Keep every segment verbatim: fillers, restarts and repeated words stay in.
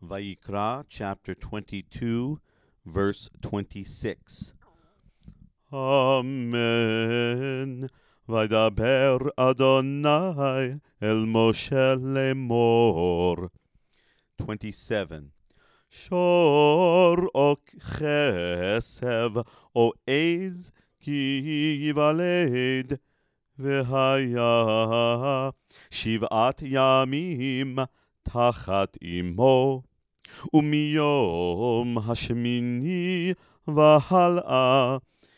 Vayikra, chapter twenty-two, verse twenty-six. Amen. Vaydaber Adonai el Moshe lemor. twenty-seven. Shor o chesev o ez ki yivaled v'haya shiv'at yamim tachat imo umiyom hashmini v'hal'a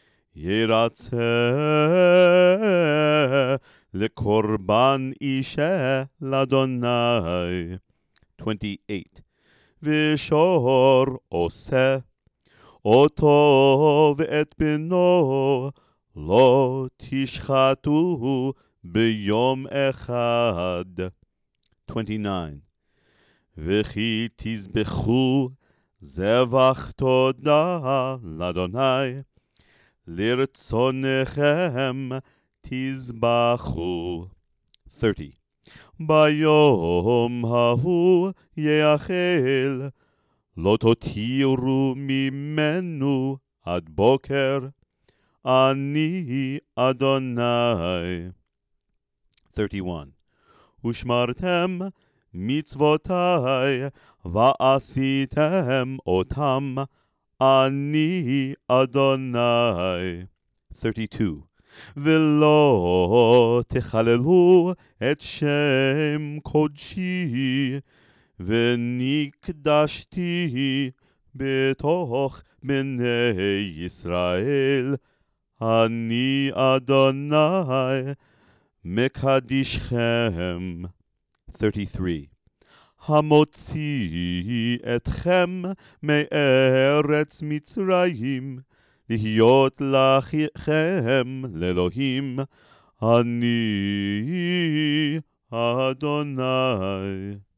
yiratzeh lekorban ishe ladonai. twenty-eight. V'shor oseh אותו ואת בנו לא תשחטו ביום אחד. twenty-nine. וכי תזבחו זבח תודה לאדוני, לרצונכם תזבחו. thirty. ביום ההוא יאכל, לא תותירו ממנו עד בוקר, אני אדוני. thirty-one. ושמרתם מצוותי ועשיתם אותם, אני אדוני. thirty-two. ולא תחללו את שם קודשי, ונקדשתי בתוך בני ישראל, אני אדוני מקדישכם. thirty-three. המוציא אתכם מארץ מצרים, להיות לכם לאלוהים, אני אדוני.